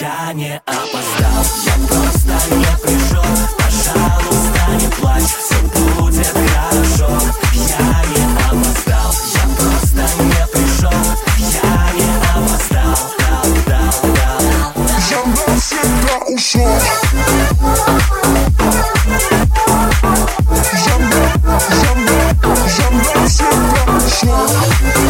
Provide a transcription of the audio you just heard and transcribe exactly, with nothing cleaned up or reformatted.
я не опоздал. Я просто не пришел. Пожалуйста, не плачь, все будет хорошо. Я не опоздал, я просто не пришел. Я не опоздал, дал, дал, дал. Я навсегда ушел. Я, я, я навсегда ушел.